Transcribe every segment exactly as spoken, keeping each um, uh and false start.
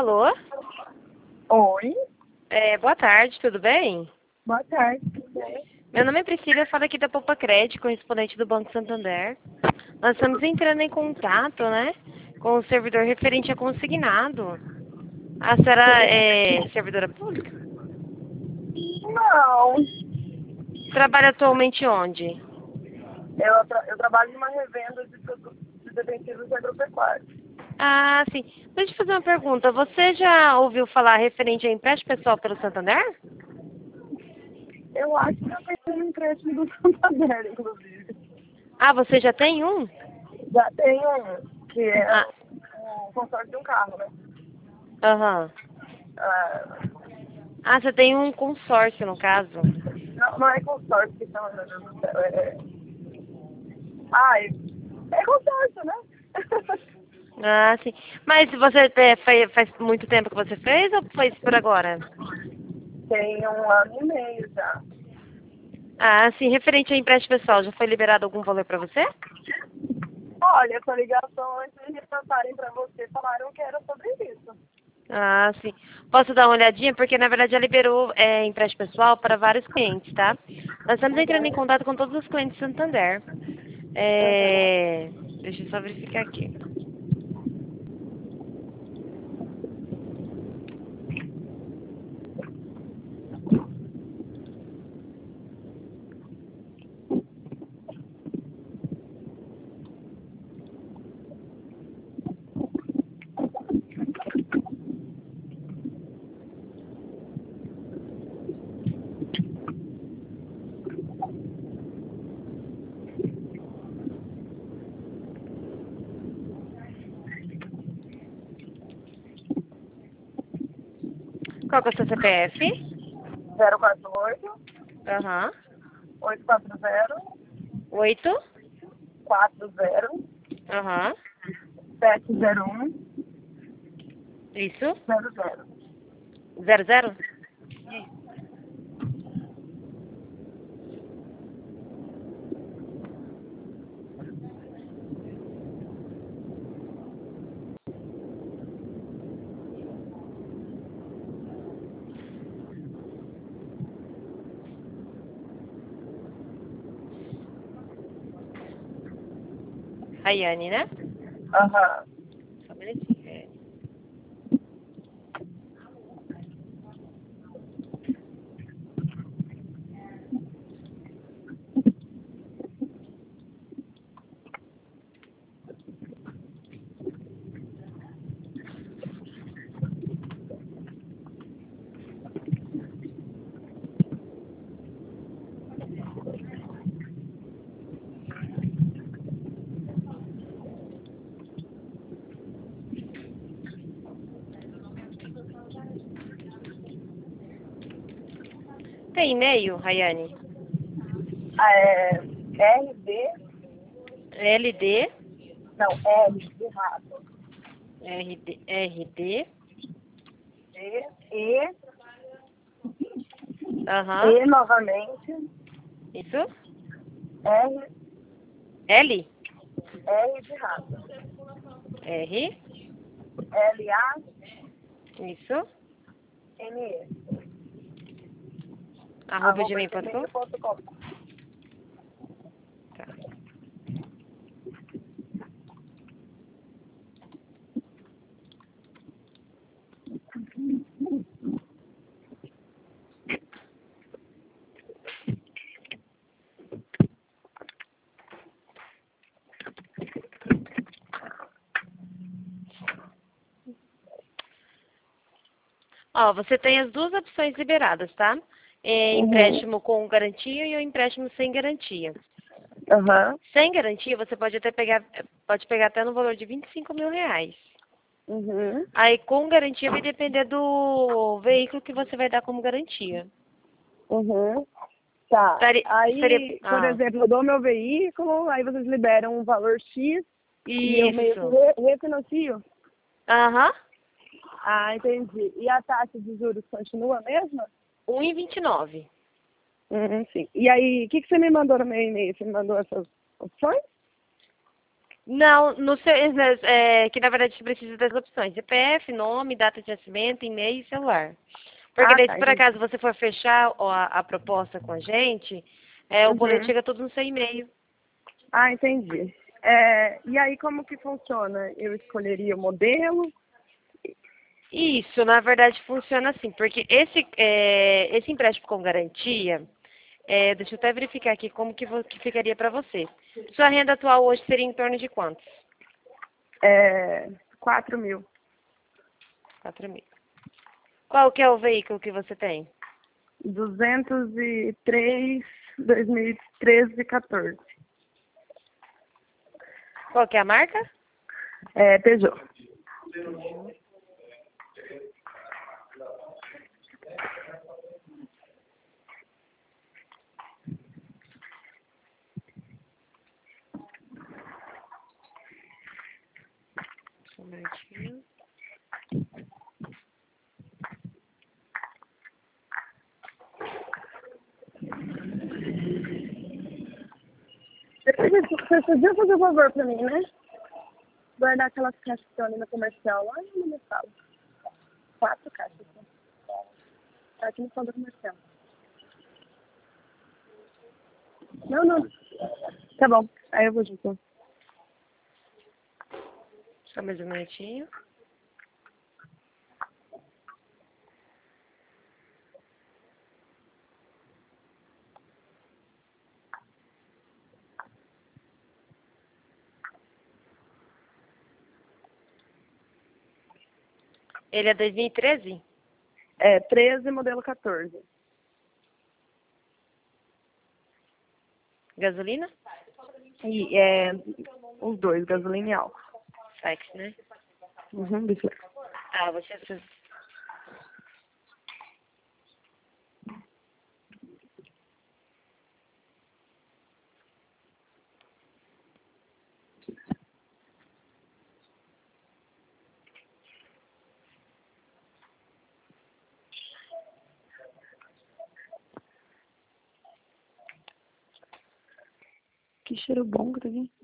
Alô? Oi, É, boa tarde, tudo bem? boa tarde, tudo bem? Meu nome é Priscila, eu falo aqui da Poupa Crédito, correspondente do Banco Santander. Nós estamos entrando em contato, né, com o servidor referente a consignado. A senhora é servidora pública? Não, Trabalha atualmente onde? eu, tra- eu trabalho numa revenda de produtos de defensivos agropecuários. Ah, sim. Deixa eu fazer uma pergunta. Você já ouviu falar referente a empréstimo pessoal pelo Santander? Eu acho que eu tenho um empréstimo do Santander, inclusive. Ah, você já tem um? Já tenho um, que é Ah, o, o consórcio de um carro, né? aham. Ah, Ah, você tem um consórcio, no caso. não, não é consórcio que chama, meu Deus do céu, é... é- Ah, é, é consórcio, né? Ah, sim. Mas você é, faz, faz muito tempo que você fez ou foi por agora? Tem um ano e meio já. Ah, sim. Referente a empréstimo pessoal, já foi liberado algum valor para você? Olha, essa ligação, antes de repassarem para você, falaram que era sobre isso. Ah, sim. Posso dar uma olhadinha? Porque, na verdade, já liberou é, empréstimo pessoal para vários clientes, tá? Nós estamos entrando em contato com todos os clientes do Santander. Uhum. É... Deixa eu só verificar aqui. Qual que é o seu C P F? zero quatro oito, Aham. oito quatro zero, Oito? quatro zero, Aham. sete zero um, Isso? zero zero. Zero, zero? Rayane, né? Aham. Só um minutinho. É. Tem e-mail, Rayane? É, R D, L D, não, R de rato. R D, R D, E, E, aham, E novamente, isso, R, L, R de rato. R, L, A, isso, N, E. arroba Arroba gmail ponto com. gmail ponto com. Tá. Ó, você tem as duas opções liberadas, tá? É, Uhum. empréstimo com garantia e o empréstimo sem garantia. Aham. Sem garantia, você pode até pegar, pode pegar até no valor de vinte e cinco mil reais. Uhum. Aí, com garantia, vai depender do veículo que você vai dar como garantia. Uhum. Tá. Seria, seria, Aí, por ah, exemplo, eu dou meu veículo, aí vocês liberam um valor X e eu meio que isso. re- refinancio? Aham. Ah, entendi. E a taxa de juros continua a mesma? um e vinte e nove. Uhum, sim. E aí, o que, que você me mandou no meu e-mail? Você me mandou essas opções? Não, no seu, é, que na verdade você precisa das opções. C P F, nome, data de nascimento, e-mail e celular. Porque Ah, daí, se tá, por entendi. acaso você for fechar ó, a, a proposta com a gente, é, o boleto Uhum. chega todo no seu e-mail. Ah, entendi. É, e aí como que funciona? Eu escolheria o modelo? Isso, na verdade, funciona assim, porque esse, é, esse empréstimo com garantia, é, deixa eu até verificar aqui como que, vo- que ficaria para você. Sua renda atual hoje seria em torno de quantos? É, quatro mil. Quatro mil. Qual que é o veículo que você tem? duzentos e três, dois mil e treze e quatorze. Qual que é a marca? É, Peugeot. Só um minutinho. Depois você podia fazer um favor pra mim, né? Guardar aquelas caixas que estão ali no comercial, lá no meu sala. Quatro caixas. Né? Tá aqui no fundo comercial. Não, não. Tá bom. Aí eu vou junto. Só mais um minutinho. Ele é dois mil e treze? É, treze, modelo quatorze. Gasolina? E é os dois, gasolina e álcool. Flex, né? Uhum, biflex. Ah, você... você- Que cheiro bom que tá aqui.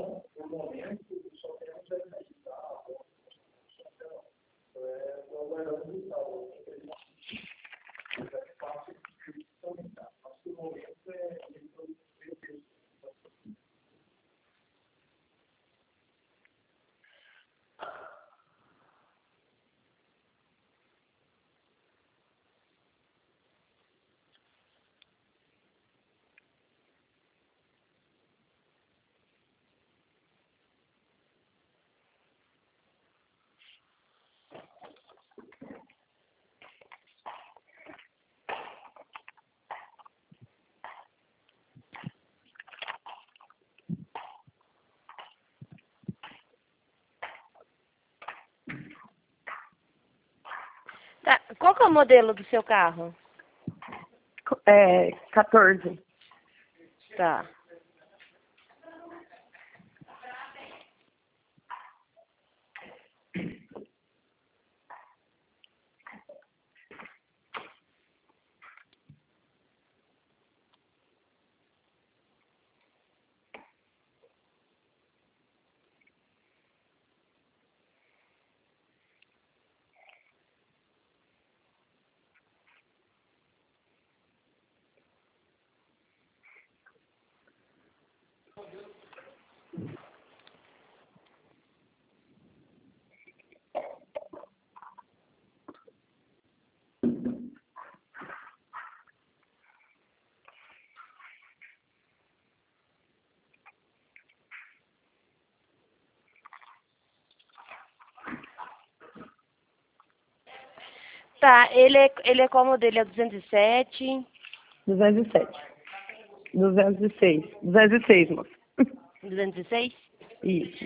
Tá, qual que é o modelo do seu carro? É, quatorze. Tá. Tá, ele é, ele é qual modelo? É duzentos e sete? duzentos e sete. duzentos e seis. duzentos e seis, moço. duzentos e seis? Isso.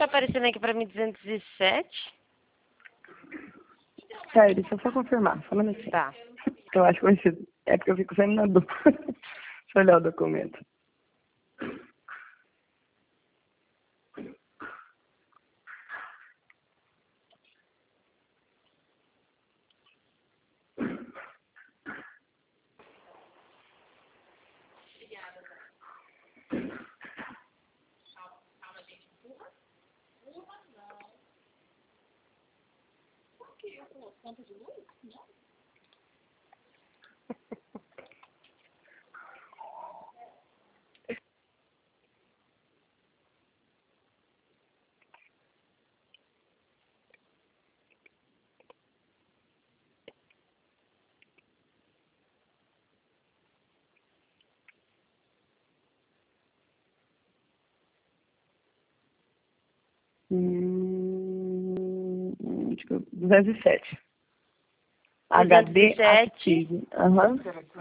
tá aparecendo aqui pra mim duzentos e sete. Sério, deixa eu só confirmar. Só um minutinho. Tá. Eu acho que vai ser... É porque eu fico sempre na dúvida. Deixa eu olhar o documento. Hum, acho que eu- duzentos e sete. H D duzentos e sete. Active. Aham.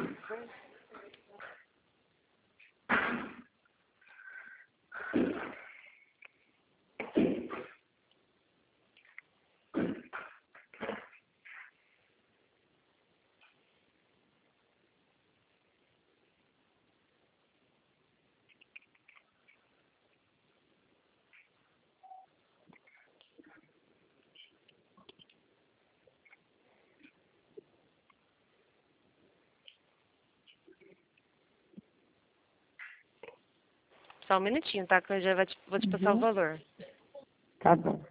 Só um minutinho, tá? Que eu já vou te, vou te passar o Uhum. valor. Tá bom.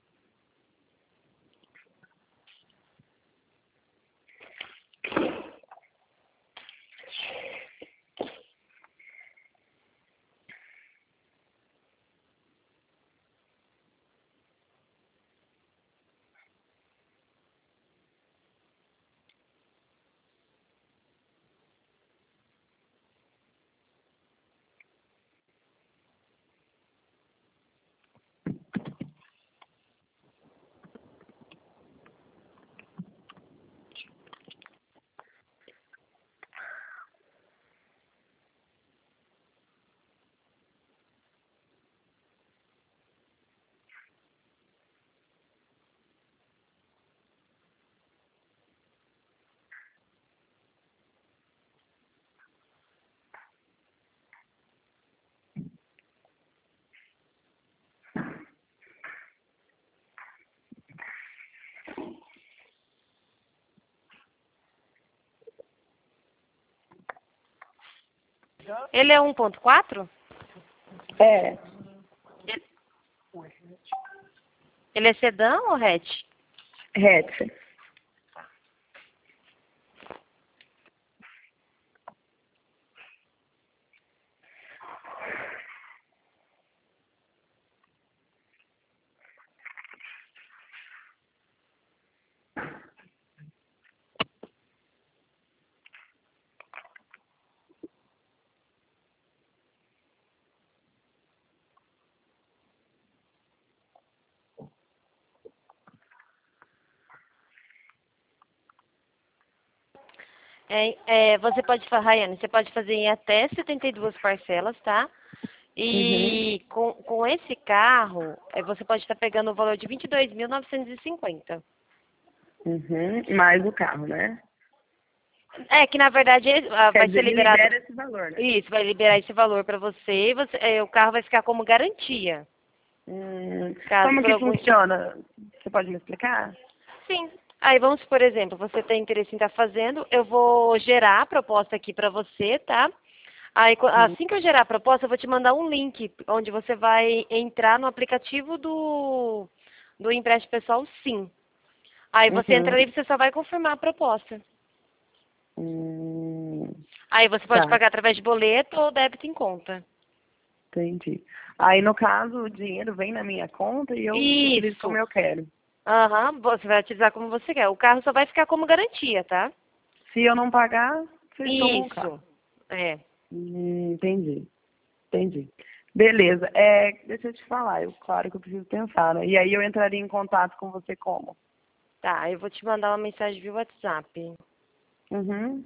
Ele é um ponto quatro? É. Ele é sedã ou hatch? Hatch. É, é, você pode, fa- Rayane, você pode fazer em até setenta e duas parcelas, tá? Uhum. E com, com esse carro, é, você pode estar pegando o valor de vinte e dois mil novecentos e cinquenta. Uhum. Mais o carro, né? É que na verdade ah, Quer vai dizer, ser ele liberado. libera esse valor, né? Isso, vai liberar esse valor para você e você, é, o carro vai ficar como garantia. Hum. Caso Como por que algum. funciona? Você pode me explicar? Sim. Aí vamos, por exemplo, você tem interesse em estar fazendo, eu vou gerar a proposta aqui para você, tá? Aí co- Uhum. assim que eu gerar a proposta, eu vou te mandar um link onde você vai entrar no aplicativo do, do empréstimo pessoal Sim. Aí você entra Uhum. ali e você só vai confirmar a proposta. Hum. Aí você pode Tá, pagar através de boleto ou débito em conta. entendi. Aí, no caso, o dinheiro vem na minha conta e eu utilizo como Isso. eu quero. Aham, você vai utilizar como você quer. O carro só vai ficar como garantia, tá? Se eu não pagar, vocês tomam o carro. Isso. É. Hum, entendi. Entendi. Beleza. É, deixa eu te falar, eu, claro que eu preciso pensar, né? E aí eu entraria em contato com você como? Tá, eu vou te mandar uma mensagem via WhatsApp. Uhum.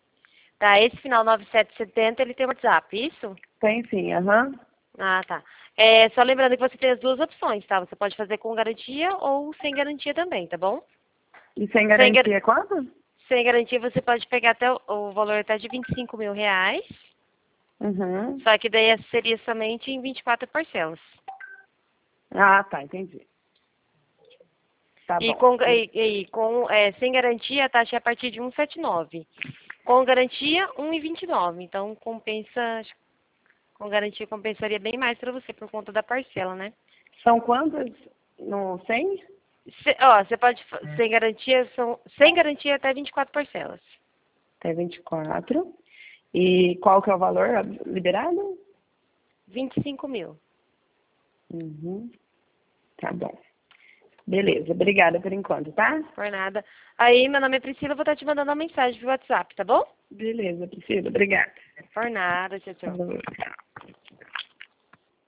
Tá, esse final nove sete sete zero, ele tem WhatsApp, isso? Tem sim, aham. Ah, tá. É, só lembrando que você tem as duas opções, tá? Você pode fazer com garantia ou sem garantia também, tá bom? E sem Sem, garantia gar é quanto? sem garantia você pode pegar até o, o valor até de vinte e cinco mil reais, Uhum. só que daí seria somente em vinte e quatro parcelas. Ah, tá, entendi. Tá E bom. com, e, e com é, sem garantia a taxa é a partir de cento e setenta e nove. Com garantia, um e vinte e nove. Então compensa, com garantia compensaria bem mais para você por conta da parcela, né? São quantas no cem? Cê, ó, você pode, fa- sem garantia, são, sem garantia até vinte e quatro parcelas. Até vinte e quatro. E qual que é o valor liberado? vinte e cinco mil. Uhum. Tá bom. Beleza, obrigada por enquanto, tá? Por nada. Aí, meu nome é Priscila, eu vou estar te mandando uma mensagem via WhatsApp, tá bom? Beleza, Priscila, obrigada. Por nada, tchau, tchau. Falou, tchau.